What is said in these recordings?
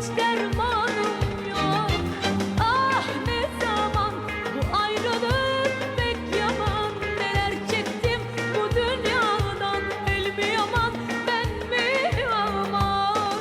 hiç dermanım yok. Ah ne zaman bu ayrılık pek yaman, neler çektim bu dünyadan, el mi yaman ben mi yaman.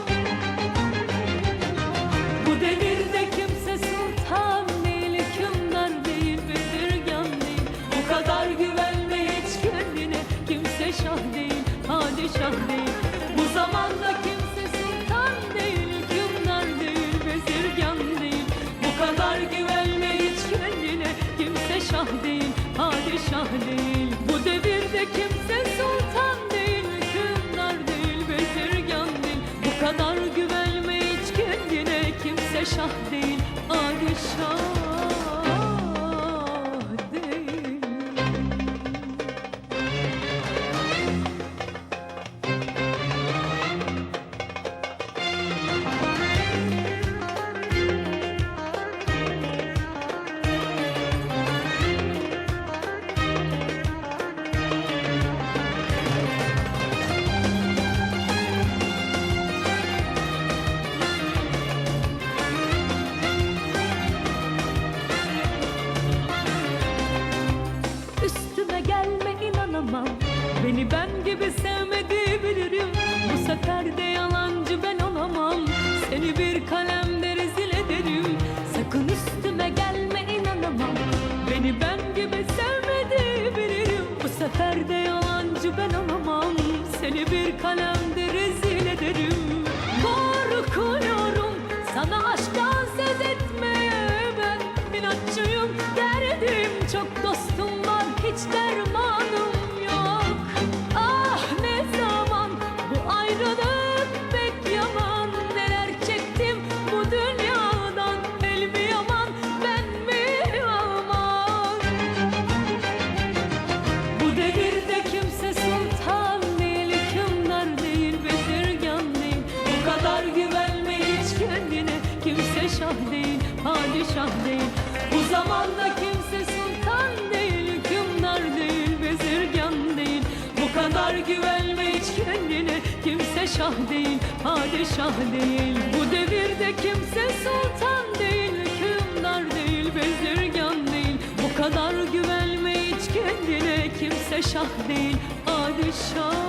Bu devirde kimse sultan değil, hükümdar değil, bezirgan değil. Bu kadar güvenme hiç kendine, kimse şah değil, padişah değil. Bu zamanda kimse sultan değil, hükümdar değil, bezirgan değil. Bu kadar güvenme hiç kendine, kimse şah değil, padişah değil. Bu devirde kimse sultan değil, hükümdar değil, bezirgan değil. Bu kadar güvenme hiç kendine, kimse şah değil, padişah değil. Üstüme gelme inanamam, beni ben gibi sevmedi bilirim. Bu sefer de yalancı ben olamam, seni bir kalemde rezil ederim. Sakın üstüme gelme inanamam, beni ben gibi sevmedi bilirim. Bu sefer de yalancı ben olamam, seni bir kalemde rezil ederim. Korkuyorum sana aşktan söz etmeye, ben inatçıyım, derdim çok, dostum var hiç dermanım yok. Ah ne zaman bu ayrılık pek yaman, neler çektim bu dünyadan, el mi yaman ben mi yaman. Bu devirde kimse sultan değil, hükümdar değil, bezirgan değil. Bu kadar güvenme hiç kendine, kimse şah değil, padişah değil. Bu zamanda kimse sultan değil, hükümdar değil, bezirgan değil. Bu kadar güvenme hiç kendine, kimse şah değil, padişah değil. Bu devirde kimse sultan değil, hükümdar değil, bezirgan değil. Bu kadar güvenme hiç kendine, kimse şah değil, padişah